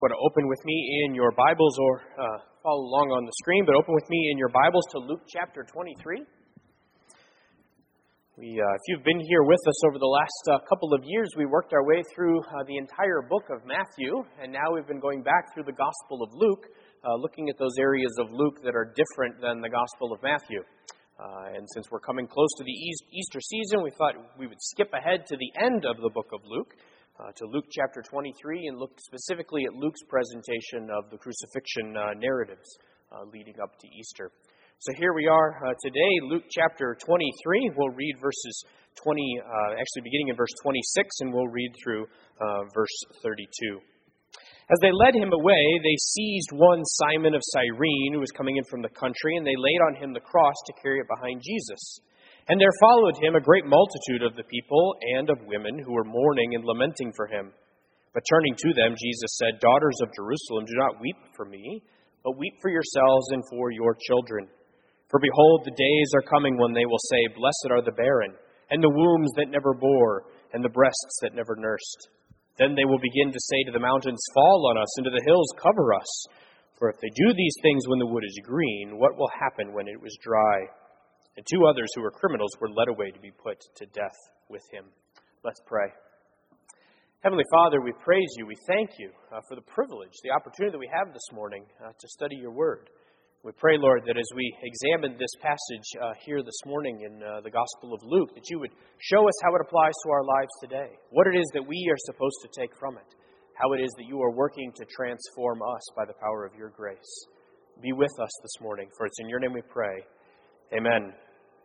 Want to open with me in your Bibles or follow along on the screen, but open with me in your Bibles to Luke chapter 23. If you've been here with us over the last couple of years, we worked our way through the entire book of Matthew, and now we've been going back through the Gospel of Luke, looking at those areas of Luke that are different than the Gospel of Matthew. And since we're coming close to the Easter season, we thought we would skip ahead to the end of the book of Luke, to Luke chapter 23, and look specifically at Luke's presentation of the crucifixion narratives leading up to Easter. So here we are today, Luke chapter 23. We'll read verses beginning in verse 26, and we'll read through verse 32. As they led him away, they seized one Simon of Cyrene, who was coming in from the country, and they laid on him the cross to carry it behind Jesus. And there followed him a great multitude of the people and of women who were mourning and lamenting for him. But turning to them, Jesus said, "Daughters of Jerusalem, do not weep for me, but weep for yourselves and for your children. For behold, the days are coming when they will say, 'Blessed are the barren, and the wombs that never bore, and the breasts that never nursed.' Then they will begin to say to the mountains, 'Fall on us, and to the hills, cover us.' For if they do these things when the wood is green, what will happen when it was dry?" And two others who were criminals were led away to be put to death with him. Let's pray. Heavenly Father, we praise you. We thank you for the privilege, the opportunity that we have this morning to study your word. We pray, Lord, that as we examine this passage here this morning in the Gospel of Luke, that you would show us how it applies to our lives today, what it is that we are supposed to take from it, how it is that you are working to transform us by the power of your grace. Be with us this morning, for it's in your name we pray. Amen.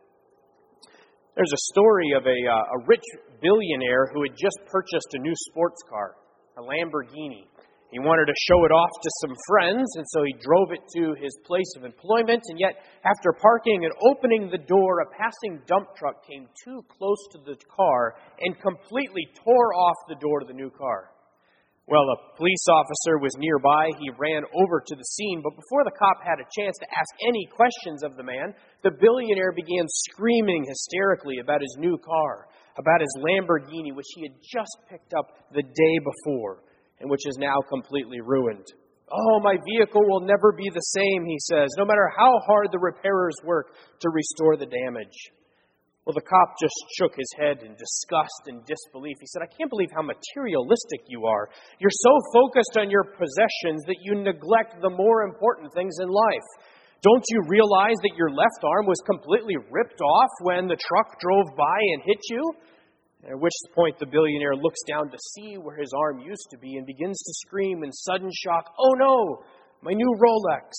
There's a story of a rich billionaire who had just purchased a new sports car, a Lamborghini. He wanted to show it off to some friends, and so he drove it to his place of employment. And yet, after parking and opening the door, a passing dump truck came too close to the car and completely tore off the door to the new car. Well, a police officer was nearby. He ran over to the scene, but before the cop had a chance to ask any questions of the man, the billionaire began screaming hysterically about his new car, about his Lamborghini, which he had just picked up the day before, and which is now completely ruined. "Oh, my vehicle will never be the same," he says, "no matter how hard the repairers work to restore the damage." Well, the cop just shook his head in disgust and disbelief. He said, "I can't believe how materialistic you are. You're so focused on your possessions that you neglect the more important things in life. Don't you realize that your left arm was completely ripped off when the truck drove by and hit you?" At which point the billionaire looks down to see where his arm used to be and begins to scream in sudden shock, "Oh no, my new Rolex."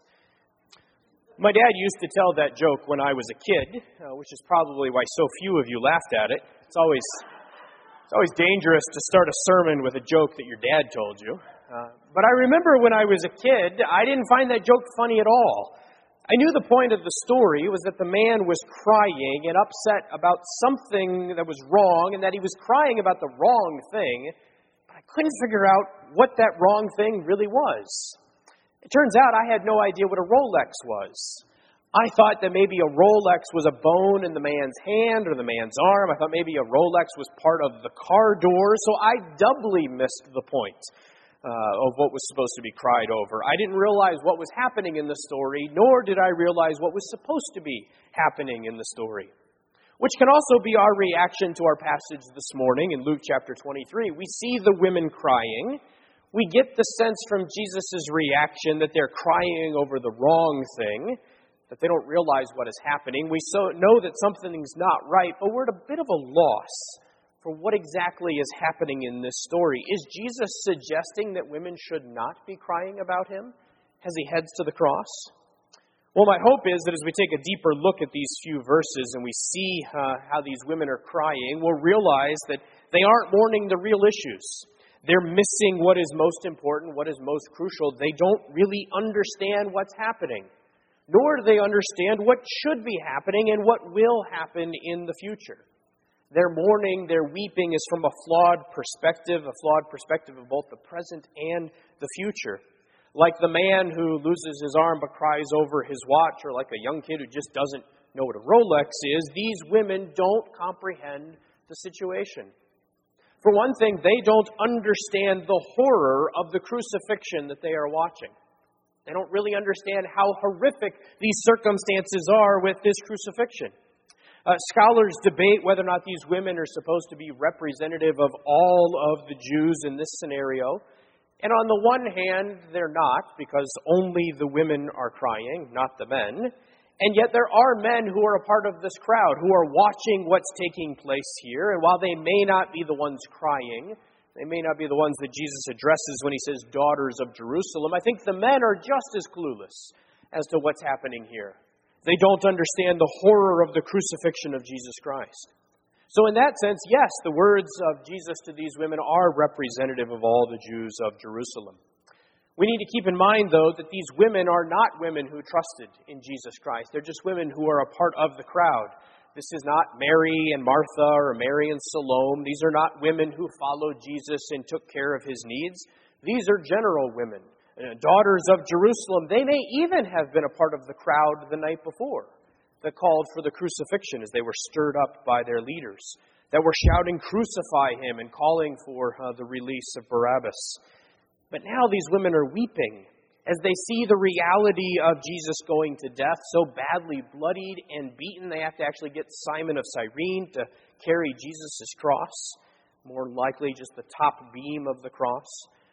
My dad used to tell that joke when I was a kid, which is probably why so few of you laughed at it. It's always dangerous to start a sermon with a joke that your dad told you. But I remember when I was a kid, I didn't find that joke funny at all. I knew the point of the story was that the man was crying and upset about something that was wrong, and that he was crying about the wrong thing, but I couldn't figure out what that wrong thing really was. It turns out I had no idea what a Rolex was. I thought that maybe a Rolex was a bone in the man's hand or the man's arm. I thought maybe a Rolex was part of the car door, so I doubly missed the point of what was supposed to be cried over. I didn't realize what was happening in the story, nor did I realize what was supposed to be happening in the story. Which can also be our reaction to our passage this morning in Luke chapter 23. We see the women crying. We get the sense from Jesus' reaction that they're crying over the wrong thing, that they don't realize what is happening. We know that something's not right, but we're at a bit of a loss for what exactly is happening in this story. Is Jesus suggesting that women should not be crying about him as he heads to the cross? Well, my hope is that as we take a deeper look at these few verses and we see how these women are crying, we'll realize that they aren't mourning the real issues. They're missing what is most important, what is most crucial. They don't really understand what's happening, nor do they understand what should be happening and what will happen in the future. Their mourning, their weeping is from a flawed perspective of both the present and the future. Like the man who loses his arm but cries over his watch, or like a young kid who just doesn't know what a Rolex is, these women don't comprehend the situation. For one thing, they don't understand the horror of the crucifixion that they are watching. They don't really understand how horrific these circumstances are with this crucifixion. Scholars debate whether or not these women are supposed to be representative of all of the Jews in this scenario. And on the one hand, they're not, because only the women are crying, not the men. And yet there are men who are a part of this crowd, who are watching what's taking place here. And while they may not be the ones crying, they may not be the ones that Jesus addresses when he says, daughters of Jerusalem, I think the men are just as clueless as to what's happening here. They don't understand the horror of the crucifixion of Jesus Christ. So in that sense, yes, the words of Jesus to these women are representative of all the Jews of Jerusalem. We need to keep in mind, though, that these women are not women who trusted in Jesus Christ. They're just women who are a part of the crowd. This is not Mary and Martha or Mary and Salome. These are not women who followed Jesus and took care of his needs. These are general women, daughters of Jerusalem. They may even have been a part of the crowd the night before that called for the crucifixion as they were stirred up by their leaders, that were shouting, "Crucify him," and calling for the release of Barabbas. But now these women are weeping as they see the reality of Jesus going to death, so badly bloodied and beaten. They have to actually get Simon of Cyrene to carry Jesus' cross, more likely just the top beam of the cross.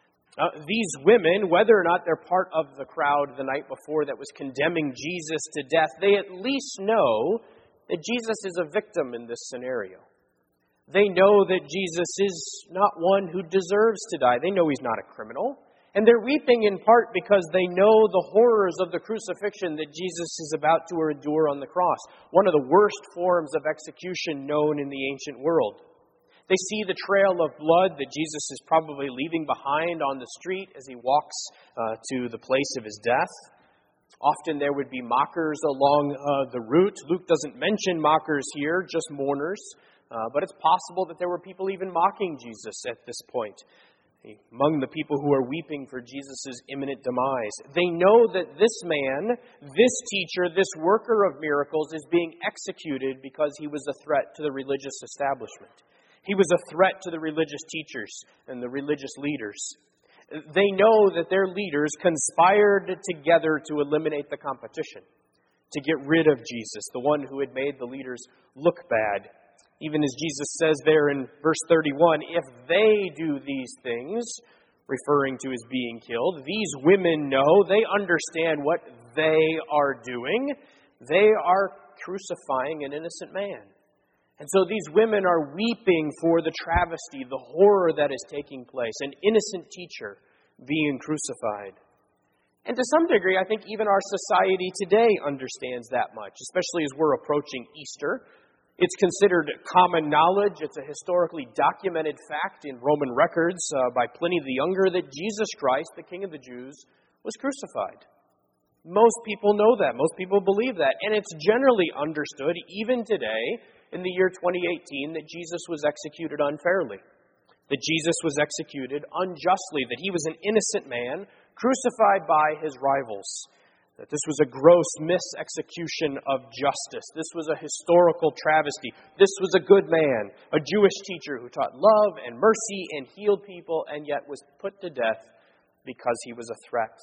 These women, whether or not they're part of the crowd the night before that was condemning Jesus to death, they at least know that Jesus is a victim in this scenario. They know that Jesus is not one who deserves to die. They know he's not a criminal. And they're weeping in part because they know the horrors of the crucifixion that Jesus is about to endure on the cross, one of the worst forms of execution known in the ancient world. They see the trail of blood that Jesus is probably leaving behind on the street as he walks to the place of his death. Often there would be mockers along the route. Luke doesn't mention mockers here, just mourners. But it's possible that there were people even mocking Jesus at this point, among the people who are weeping for Jesus' imminent demise. They know that this man, this teacher, this worker of miracles is being executed because he was a threat to the religious establishment. He was a threat to the religious teachers and the religious leaders. They know that their leaders conspired together to eliminate the competition, to get rid of Jesus, the one who had made the leaders look bad. Even as Jesus says there in verse 31, if they do these things, referring to his being killed, these women know, they understand what they are doing. They are crucifying an innocent man. And so these women are weeping for the travesty, the horror that is taking place, an innocent teacher being crucified. And to some degree, I think even our society today understands that much, especially as we're approaching Easter. It's considered common knowledge. It's a historically documented fact in Roman records by Pliny the Younger that Jesus Christ, the King of the Jews, was crucified. Most people know that. Most people believe that. And it's generally understood, even today, in the year 2018, that Jesus was executed unfairly, that Jesus was executed unjustly, that he was an innocent man crucified by his rivals, that this was a gross misexecution of justice. This was a historical travesty. This was a good man, a Jewish teacher who taught love and mercy and healed people, and yet was put to death because he was a threat.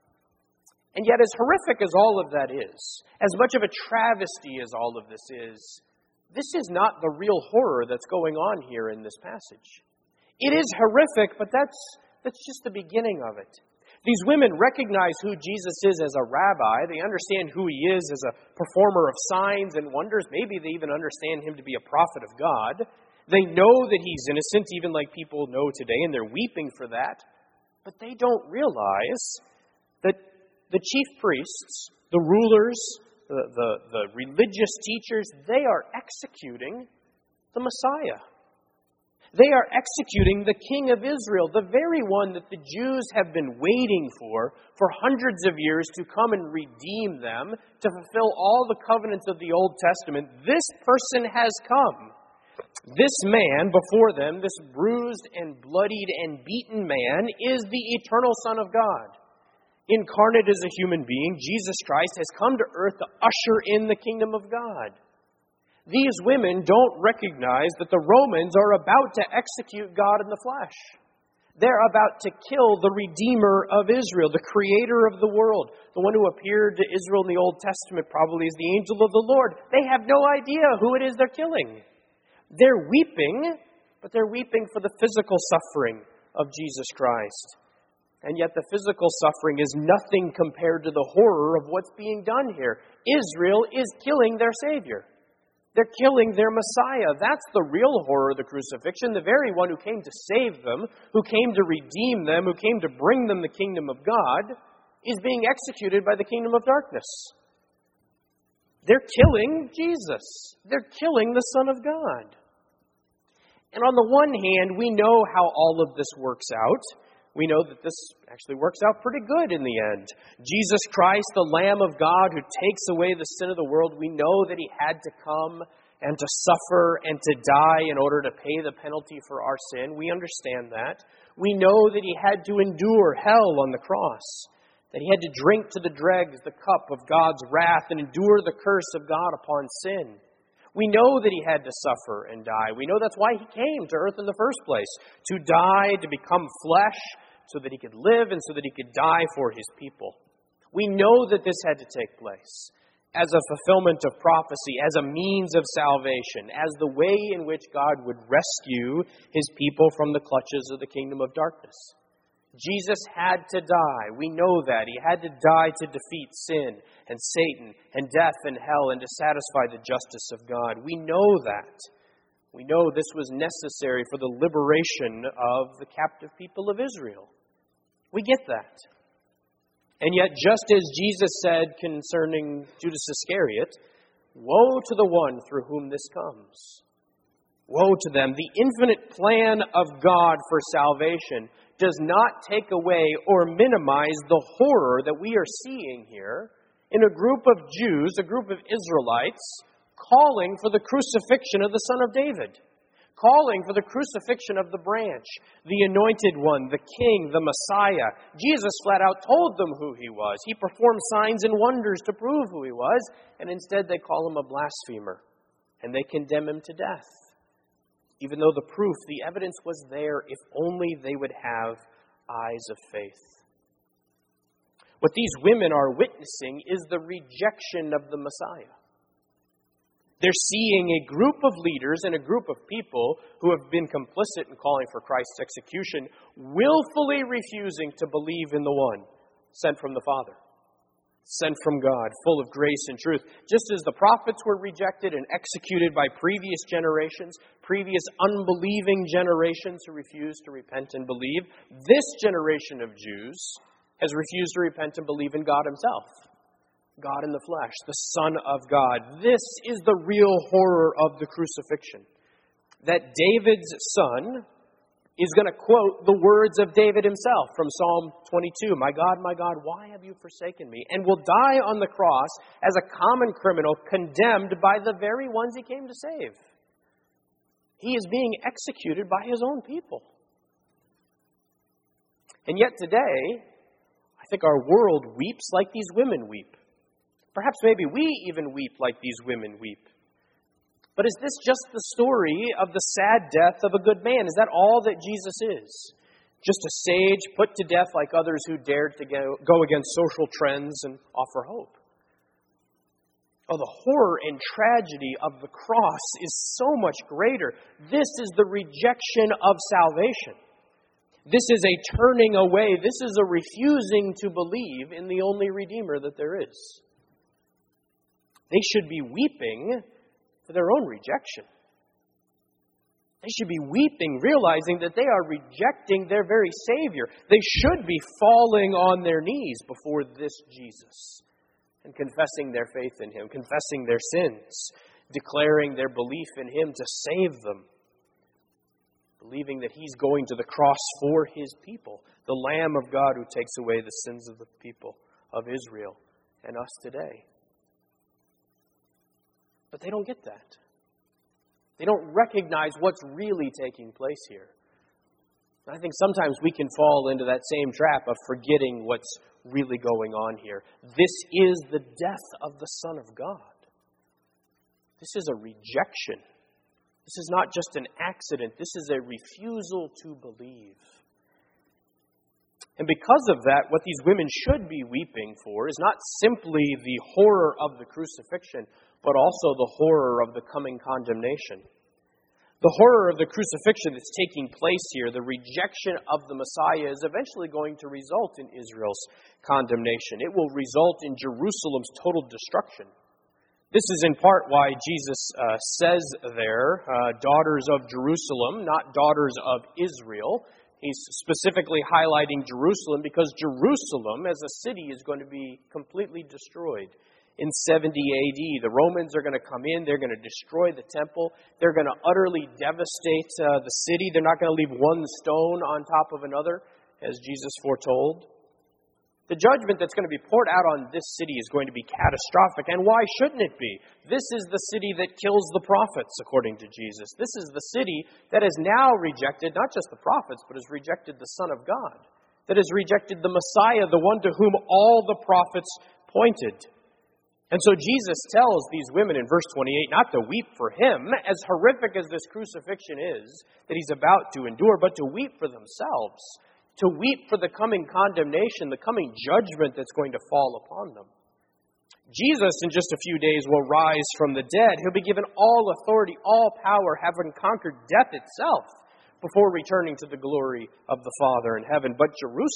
And yet, as horrific as all of that is, as much of a travesty as all of this is not the real horror that's going on here in this passage. It is horrific, but that's just the beginning of it. These women recognize who Jesus is as a rabbi. They understand who he is as a performer of signs and wonders. Maybe they even understand him to be a prophet of God. They know that he's innocent, even like people know today, and they're weeping for that. But they don't realize that the chief priests, the rulers, the religious teachers, they are executing the Messiah. They are executing the King of Israel, the very one that the Jews have been waiting for hundreds of years to come and redeem them, to fulfill all the covenants of the Old Testament. This person has come. This man before them, this bruised and bloodied and beaten man, is the eternal Son of God. Incarnate as a human being, Jesus Christ has come to earth to usher in the kingdom of God. These women don't recognize that the Romans are about to execute God in the flesh. They're about to kill the Redeemer of Israel, the Creator of the world, the one who appeared to Israel in the Old Testament probably as the angel of the Lord. They have no idea who it is they're killing. They're weeping, but they're weeping for the physical suffering of Jesus Christ. And yet the physical suffering is nothing compared to the horror of what's being done here. Israel is killing their Savior. They're killing their Messiah. That's the real horror of the crucifixion. The very one who came to save them, who came to redeem them, who came to bring them the kingdom of God, is being executed by the kingdom of darkness. They're killing Jesus. They're killing the Son of God. And on the one hand, we know how all of this works out. We know that this actually works out pretty good in the end. Jesus Christ, the Lamb of God who takes away the sin of the world, we know that He had to come and to suffer and to die in order to pay the penalty for our sin. We understand that. We know that He had to endure hell on the cross, that He had to drink to the dregs the cup of God's wrath and endure the curse of God upon sin. We know that He had to suffer and die. We know that's why He came to earth in the first place, to die, to become flesh, so that He could live and so that He could die for His people. We know that this had to take place as a fulfillment of prophecy, as a means of salvation, as the way in which God would rescue His people from the clutches of the kingdom of darkness. Jesus had to die. We know that. He had to die to defeat sin and Satan and death and hell and to satisfy the justice of God. We know that. We know this was necessary for the liberation of the captive people of Israel. We get that. And yet, just as Jesus said concerning Judas Iscariot, woe to the one through whom this comes. Woe to them. The infinite plan of God for salvation does not take away or minimize the horror that we are seeing here in a group of Jews, a group of Israelites, calling for the crucifixion of the Son of David, calling for the crucifixion of the branch, the anointed one, the King, the Messiah. Jesus flat out told them who He was. He performed signs and wonders to prove who He was, and instead they call Him a blasphemer, and they condemn Him to death. Even though the proof, the evidence was there, if only they would have eyes of faith. What these women are witnessing is the rejection of the Messiah. They're seeing a group of leaders and a group of people who have been complicit in calling for Christ's execution, willfully refusing to believe in the one sent from the Father, sent from God, full of grace and truth. Just as the prophets were rejected and executed by previous generations, previous unbelieving generations who refused to repent and believe, this generation of Jews has refused to repent and believe in God Himself, God in the flesh, the Son of God. This is the real horror of the crucifixion. That David's son is going to quote the words of David himself from Psalm 22. My God, why have you forsaken me? And will die on the cross as a common criminal condemned by the very ones He came to save. He is being executed by His own people. And yet today, I think our world weeps like these women weep. Perhaps maybe we even weep like these women weep. But is this just the story of the sad death of a good man? Is that all that Jesus is? Just a sage put to death like others who dared to go against social trends and offer hope? Oh, the horror and tragedy of the cross is so much greater. This is the rejection of salvation. This is a turning away. This is a refusing to believe in the only Redeemer that there is. They should be weeping for their own rejection. They should be weeping, realizing that they are rejecting their very Savior. They should be falling on their knees before this Jesus and confessing their faith in Him, confessing their sins, declaring their belief in Him to save them, believing that He's going to the cross for His people, the Lamb of God who takes away the sins of the people of Israel and us today. But they don't get that. They don't recognize what's really taking place here. I think sometimes we can fall into that same trap of forgetting what's really going on here. This is the death of the Son of God. This is a rejection. This is not just an accident. This is a refusal to believe. And because of that, what these women should be weeping for is not simply the horror of the crucifixion, but also the horror of the coming condemnation. The horror of the crucifixion that's taking place here, the rejection of the Messiah, is eventually going to result in Israel's condemnation. It will result in Jerusalem's total destruction. This is in part why Jesus says there, daughters of Jerusalem, not daughters of Israel. He's specifically highlighting Jerusalem because Jerusalem as a city is going to be completely destroyed. In 70 AD, the Romans are going to come in, they're going to destroy the temple, they're going to utterly devastate the city, they're not going to leave one stone on top of another, as Jesus foretold. The judgment that's going to be poured out on this city is going to be catastrophic. And why shouldn't it be? This is the city that kills the prophets, according to Jesus. This is the city that has now rejected not just the prophets, but has rejected the Son of God. That has rejected the Messiah, the one to whom all the prophets pointed. And so Jesus tells these women in verse 28 not to weep for him, as horrific as this crucifixion is that he's about to endure, but to weep for themselves. To weep for the coming condemnation, the coming judgment that's going to fall upon them. Jesus, in just a few days, will rise from the dead. He'll be given all authority, all power, having conquered death itself before returning to the glory of the Father in heaven. But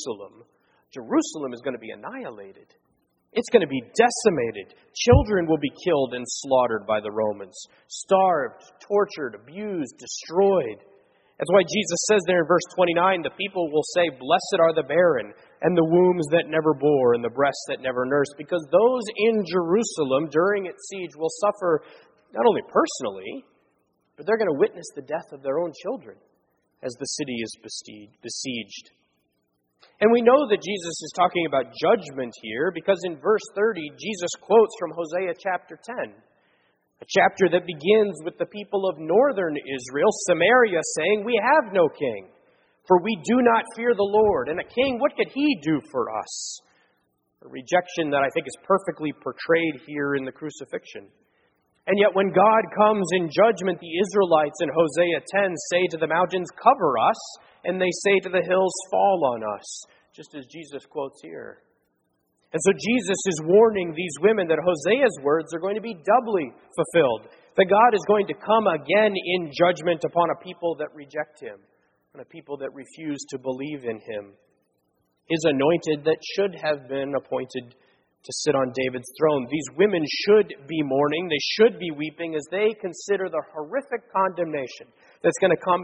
Jerusalem is going to be annihilated. It's going to be decimated. Children will be killed and slaughtered by the Romans. Starved, tortured, abused, destroyed. That's why Jesus says there in verse 29, the people will say, "Blessed are the barren, and the wombs that never bore, and the breasts that never nursed," because those in Jerusalem during its siege will suffer not only personally, but they're going to witness the death of their own children as the city is besieged. And we know that Jesus is talking about judgment here because in verse 30, Jesus quotes from Hosea chapter 10. A chapter that begins with the people of northern Israel, Samaria, saying, "We have no king, for we do not fear the Lord. And a king, what could he do for us?" A rejection that I think is perfectly portrayed here in the crucifixion. And yet when God comes in judgment, the Israelites in Hosea 10 say to the mountains, "Cover us," and they say to the hills, "Fall on us," just as Jesus quotes here. And so Jesus is warning these women that Hosea's words are going to be doubly fulfilled. That God is going to come again in judgment upon a people that reject him, and a people that refuse to believe in him. His anointed that should have been appointed to sit on David's throne. These women should be mourning, they should be weeping as they consider the horrific condemnation that's going to come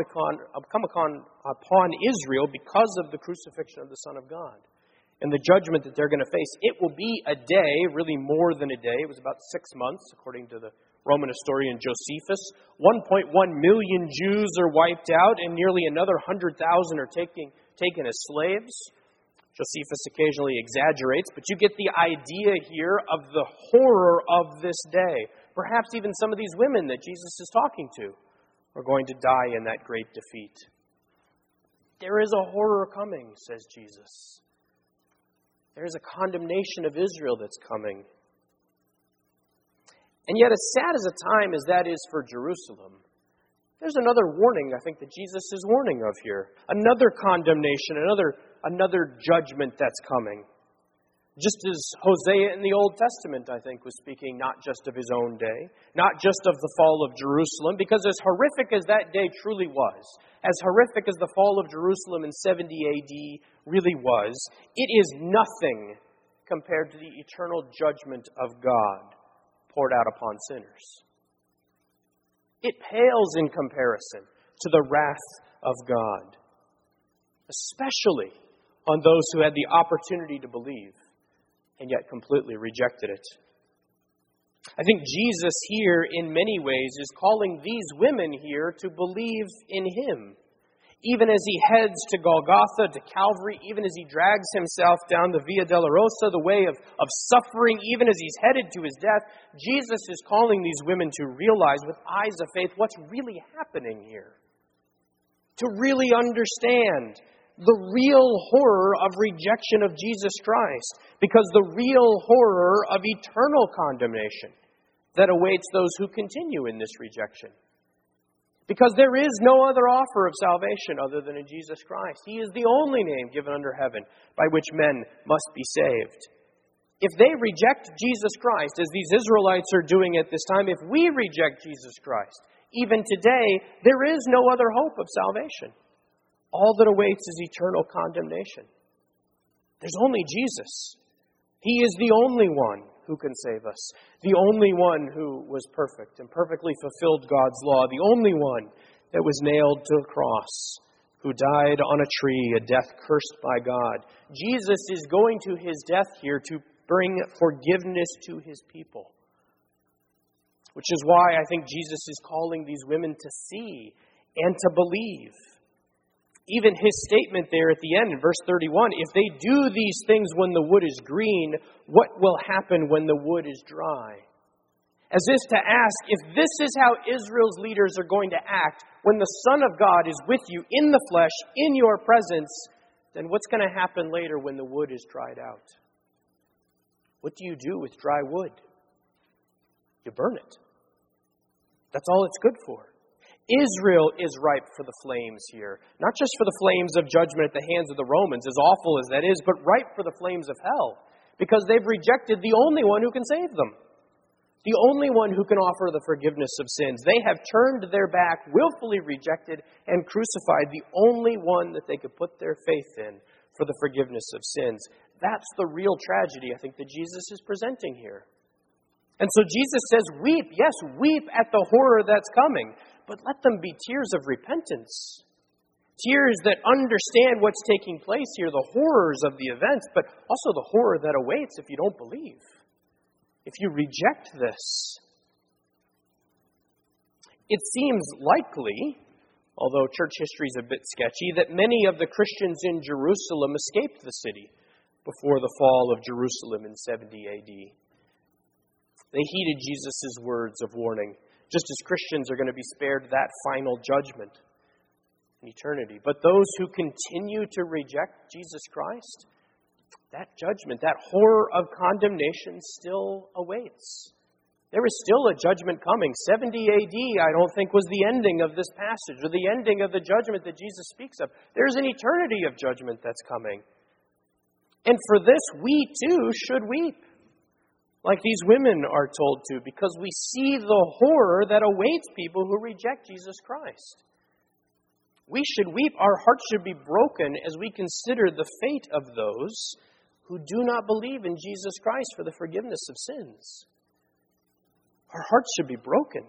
upon Israel because of the crucifixion of the Son of God. And the judgment that they're going to face. It will be a day, really more than a day. It was about 6 months, according to the Roman historian Josephus. 1.1 million Jews are wiped out, and nearly another 100,000 are taken as slaves. Josephus occasionally exaggerates, but you get the idea here of the horror of this day. Perhaps even some of these women that Jesus is talking to are going to die in that great defeat. There is a horror coming, says Jesus. There is a condemnation of Israel that's coming. And yet, as sad as a time as that is for Jerusalem, there's another warning, I think, that Jesus is warning of here. Another condemnation, another judgment that's coming. Just as Hosea in the Old Testament, I think, was speaking not just of his own day, not just of the fall of Jerusalem, because as horrific as that day truly was, as horrific as the fall of Jerusalem in 70 AD really was, it is nothing compared to the eternal judgment of God poured out upon sinners. It pales in comparison to the wrath of God, especially on those who had the opportunity to believe and yet completely rejected it. I think Jesus here, in many ways, is calling these women here to believe in him. Even as he heads to Golgotha, to Calvary, even as he drags himself down the Via Dolorosa, the way of suffering, even as he's headed to his death, Jesus is calling these women to realize with eyes of faith what's really happening here. To really understand the real horror of rejection of Jesus Christ, because the real horror of eternal condemnation that awaits those who continue in this rejection. Because there is no other offer of salvation other than in Jesus Christ. He is the only name given under heaven by which men must be saved. If they reject Jesus Christ, as these Israelites are doing at this time, if we reject Jesus Christ, even today, there is no other hope of salvation. All that awaits is eternal condemnation. There's only Jesus. He is the only one who can save us. The only one who was perfect and perfectly fulfilled God's law. The only one that was nailed to a cross, who died on a tree, a death cursed by God. Jesus is going to his death here to bring forgiveness to his people. Which is why I think Jesus is calling these women to see and to believe. Even his statement there at the end in verse 31, if they do these things when the wood is green, what will happen when the wood is dry? As if to ask, if this is how Israel's leaders are going to act when the Son of God is with you in the flesh, in your presence, then what's going to happen later when the wood is dried out? What do you do with dry wood? You burn it. That's all it's good for. Israel is ripe for the flames here. Not just for the flames of judgment at the hands of the Romans, as awful as that is, but ripe for the flames of hell. Because they've rejected the only one who can save them. The only one who can offer the forgiveness of sins. They have turned their back, willfully rejected, and crucified the only one that they could put their faith in for the forgiveness of sins. That's the real tragedy, I think, that Jesus is presenting here. And so Jesus says, weep, yes, weep at the horror that's coming. But let them be tears of repentance. Tears that understand what's taking place here, the horrors of the events, but also the horror that awaits if you don't believe. If you reject this. It seems likely, although church history is a bit sketchy, that many of the Christians in Jerusalem escaped the city before the fall of Jerusalem in 70 AD. They heeded Jesus' words of warning, just as Christians are going to be spared that final judgment in eternity. But those who continue to reject Jesus Christ, that judgment, that horror of condemnation still awaits. There is still a judgment coming. 70 AD, I don't think, was the ending of this passage, or the ending of the judgment that Jesus speaks of. There's an eternity of judgment that's coming. And for this, we too should weep. Like these women are told to, because we see the horror that awaits people who reject Jesus Christ. We should weep. Our hearts should be broken as we consider the fate of those who do not believe in Jesus Christ for the forgiveness of sins. Our hearts should be broken.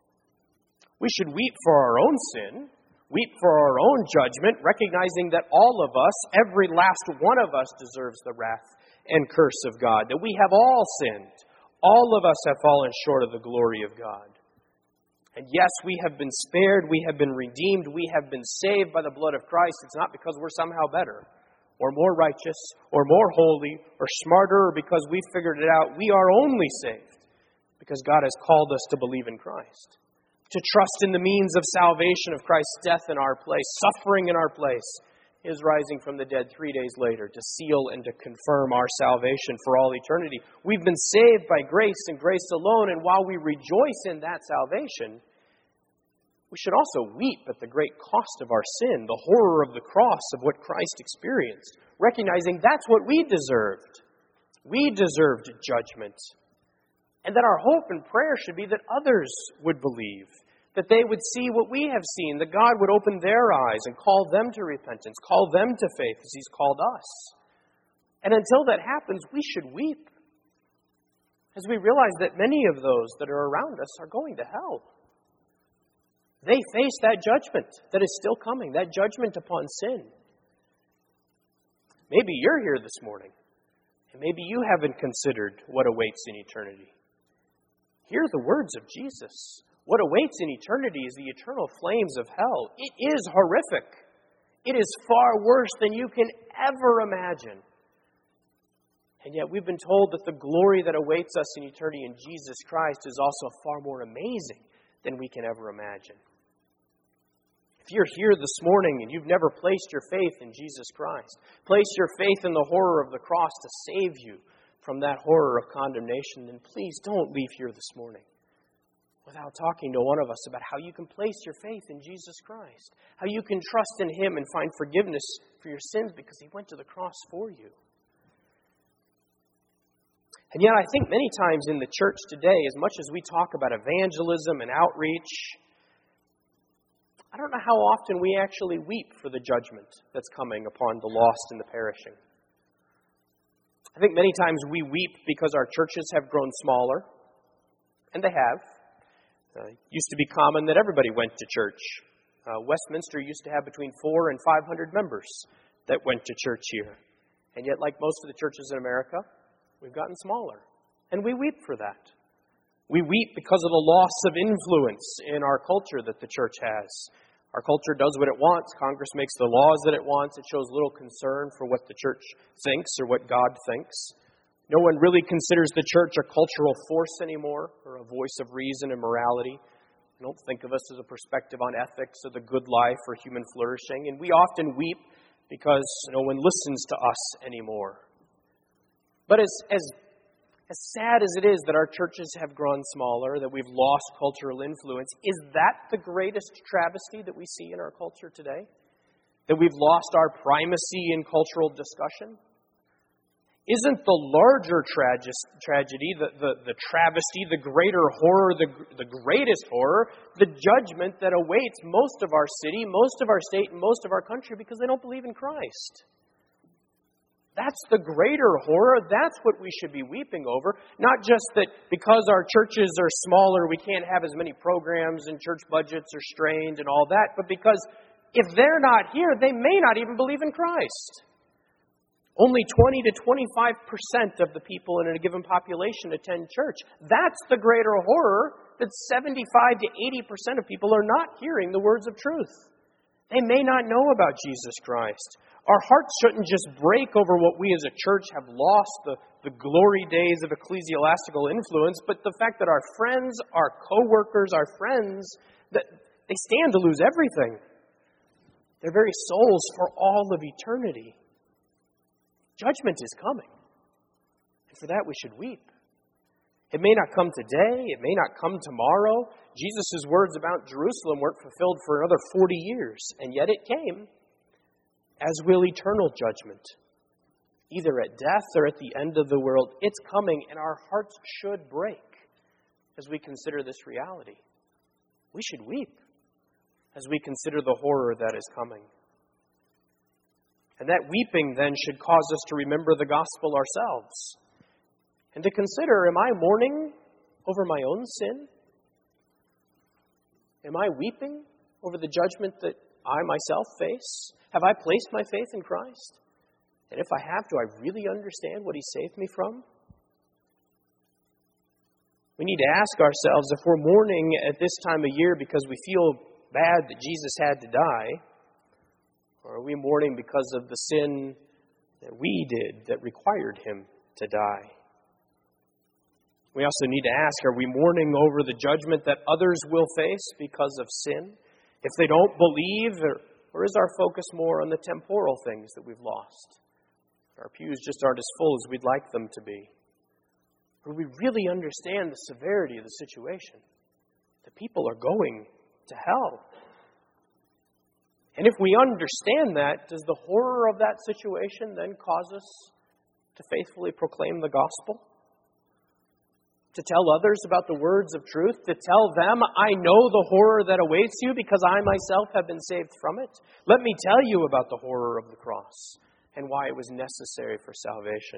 We should weep for our own sin, weep for our own judgment, recognizing that all of us, every last one of us, deserves the wrath and curse of God, that we have all sinned. All of us have fallen short of the glory of God. And yes, we have been spared, we have been redeemed, we have been saved by the blood of Christ. It's not because we're somehow better, or more righteous, or more holy, or smarter, or because we figured it out. We are only saved because God has called us to believe in Christ, to trust in the means of salvation of Christ's death in our place, suffering in our place, His rising from the dead 3 days later to seal and to confirm our salvation for all eternity. We've been saved by grace and grace alone, and while we rejoice in that salvation, we should also weep at the great cost of our sin, the horror of the cross of what Christ experienced, recognizing that's what we deserved. We deserved judgment. And that our hope and prayer should be that others would believe, that they would see what we have seen, that God would open their eyes and call them to repentance, call them to faith as He's called us. And until that happens, we should weep as we realize that many of those that are around us are going to hell. They face that judgment that is still coming, that judgment upon sin. Maybe you're here this morning, and maybe you haven't considered what awaits in eternity. Hear the words of Jesus. What awaits in eternity is the eternal flames of hell. It is horrific. It is far worse than you can ever imagine. And yet we've been told that the glory that awaits us in eternity in Jesus Christ is also far more amazing than we can ever imagine. If you're here this morning and you've never placed your faith in Jesus Christ, placed your faith in the horror of the cross to save you from that horror of condemnation, then please don't leave here this morning. without talking to one of us about how you can place your faith in Jesus Christ, how you can trust in Him and find forgiveness for your sins because He went to the cross for you. And yet I think many times in the church today, as much as we talk about evangelism and outreach, I don't know how often we actually weep for the judgment that's coming upon the lost and the perishing. I think many times we weep because our churches have grown smaller, and they have. It used to be common that everybody went to church. Westminster used to have between 400 and 500 members that went to church here. And yet, like most of the churches in America, we've gotten smaller. And we weep for that. We weep because of the loss of influence in our culture that the church has. Our culture does what it wants. Congress makes the laws that it wants. It shows little concern for what the church thinks or what God thinks. No one really considers the church a cultural force anymore or a voice of reason and morality. They don't think of us as a perspective on ethics or the good life or human flourishing. And we often weep because no one listens to us anymore. But as sad as it is that our churches have grown smaller, that we've lost cultural influence, is that the greatest travesty that we see in our culture today? That we've lost our primacy in cultural discussion? Isn't the larger tragedy, the travesty, the greater horror, the greatest horror, the judgment that awaits most of our city, most of our state, and most of our country because they don't believe in Christ? That's the greater horror. That's what we should be weeping over. Not just that because our churches are smaller, we can't have as many programs and church budgets are strained and all that, but because if they're not here, they may not even believe in Christ. Only 20 to 25% of the people in a given population attend church. That's the greater horror, that 75 to 80% of people are not hearing the words of truth. They may not know about Jesus Christ. Our hearts shouldn't just break over what we as a church have lost, the glory days of ecclesiastical influence, but the fact that our friends, our co-workers, our friends, that they stand to lose everything. Their very souls for all of eternity. Judgment is coming. And for that we should weep. It may not come today. It may not come tomorrow. Jesus' words about Jerusalem weren't fulfilled for another 40 years. And yet it came, as will eternal judgment. Either at death or at the end of the world. It's coming, and our hearts should break as we consider this reality. We should weep as we consider the horror that is coming. And that weeping then should cause us to remember the gospel ourselves. And to consider, am I mourning over my own sin? Am I weeping over the judgment that I myself face? Have I placed my faith in Christ? And if I have, do I really understand what He saved me from? We need to ask ourselves if we're mourning at this time of year because we feel bad that Jesus had to die, or are we mourning because of the sin that we did that required Him to die? We also need to ask, are we mourning over the judgment that others will face because of sin? If they don't believe, or is our focus more on the temporal things that we've lost? Our pews just aren't as full as we'd like them to be. Or do we really understand the severity of the situation? The people are going to hell. And if we understand that, does the horror of that situation then cause us to faithfully proclaim the gospel? To tell others about the words of truth? To tell them, I know the horror that awaits you because I myself have been saved from it? Let me tell you about the horror of the cross and why it was necessary for salvation.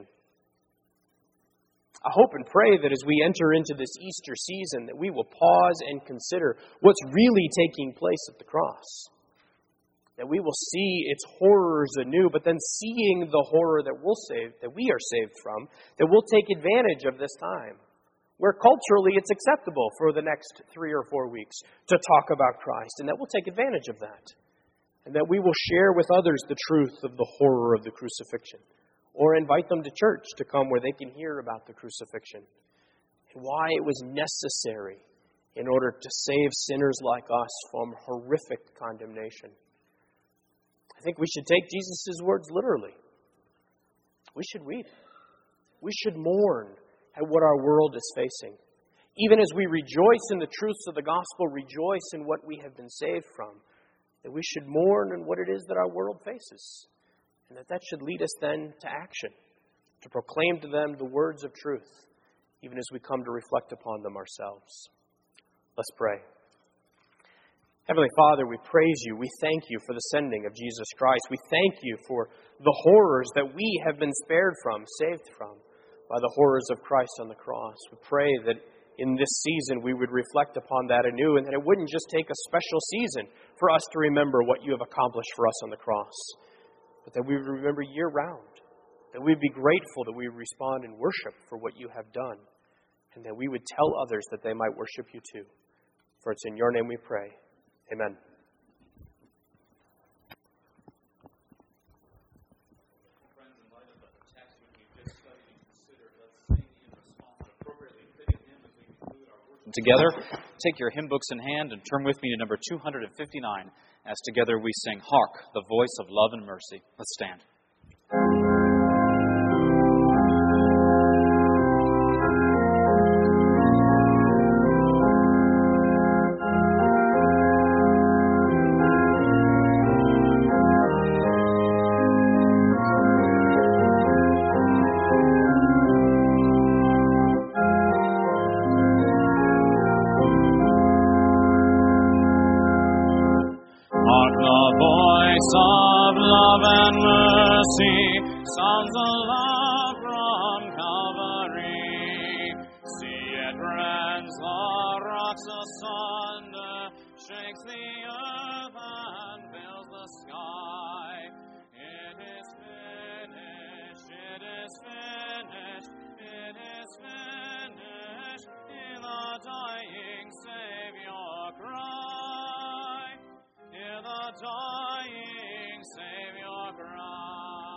I hope and pray that as we enter into this Easter season, that we will pause and consider what's really taking place at the cross. That we will see its horrors anew, but then seeing the horror that we are saved from, that we'll take advantage of this time, where culturally it's acceptable for the next 3 or 4 weeks to talk about Christ, and that we'll take advantage of that, and that we will share with others the truth of the horror of the crucifixion, or invite them to church to come where they can hear about the crucifixion and why it was necessary in order to save sinners like us from horrific condemnation. I think we should take Jesus' words literally. We should weep. We should mourn at what our world is facing. Even as we rejoice in the truths of the gospel, rejoice in what we have been saved from, that we should mourn in what it is that our world faces, and that should lead us then to action, to proclaim to them the words of truth, even as we come to reflect upon them ourselves. Let's pray. Heavenly Father, we praise you. We thank you for the sending of Jesus Christ. We thank you for the horrors that we have been spared from, saved from, by the horrors of Christ on the cross. We pray that in this season we would reflect upon that anew, and that it wouldn't just take a special season for us to remember what you have accomplished for us on the cross, but that we would remember year-round, that we would be grateful, that we would respond in worship for what you have done, and that we would tell others that they might worship you too. For it's in your name we pray. Amen. Friends, in light of the text which we've just studied and considered, let's sing in response to appropriately fitting hymn as we conclude our worship together. Take your hymn books in hand and turn with me to number 259 as together we sing, Hark, the Voice of Love and Mercy. Let's stand. Sounds of love from Calvary. See it rends the rocks asunder, shakes the earth and fills the sky. It is finished, it is finished, it is finished. Hear the dying Savior cry. Hear the dying Savior cry.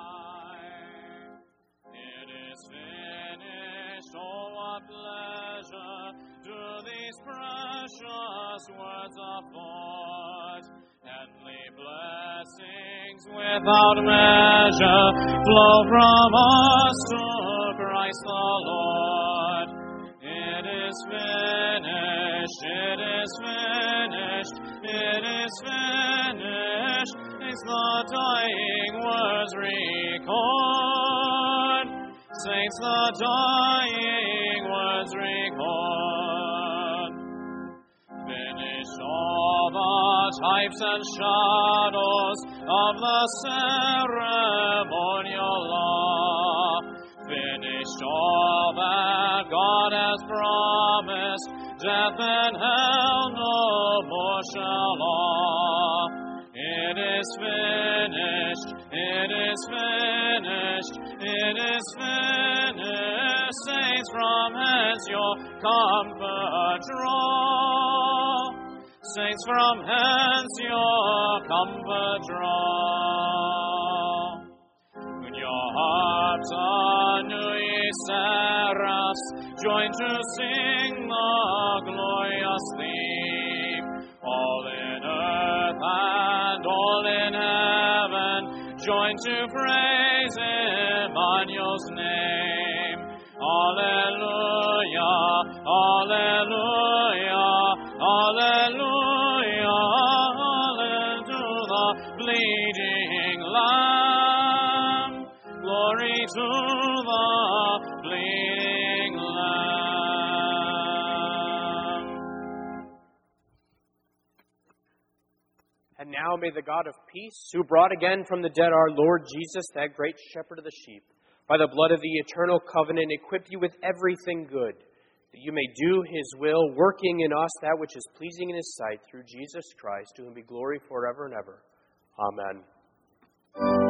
Finished, oh what pleasure do these precious words afford. Heavenly blessings without measure flow from us to Christ the Lord. It is finished, it is finished, it is finished, makes the dying words record. Saints, the dying words record. Finished all the types and shadows of the ceremonial law. Finished all that God has promised. Death and hell no more shall awe. It is finished, it is finished, it is finished. Saints, from hence your comfort draw. Saints, from hence your comfort draw. When your hearts anew, ye seraphs, join to sing the glorious theme. All in earth and all in heaven, join to praise Emmanuel's name. Alleluia, alleluia, alleluia, alleluia to the bleeding Lamb. Glory to the bleeding Lamb. And now may the God of peace, who brought again from the dead our Lord Jesus, that great shepherd of the sheep, by the blood of the eternal covenant, equip you with everything good, that you may do his will, working in us that which is pleasing in his sight, through Jesus Christ, to whom be glory forever and ever. Amen.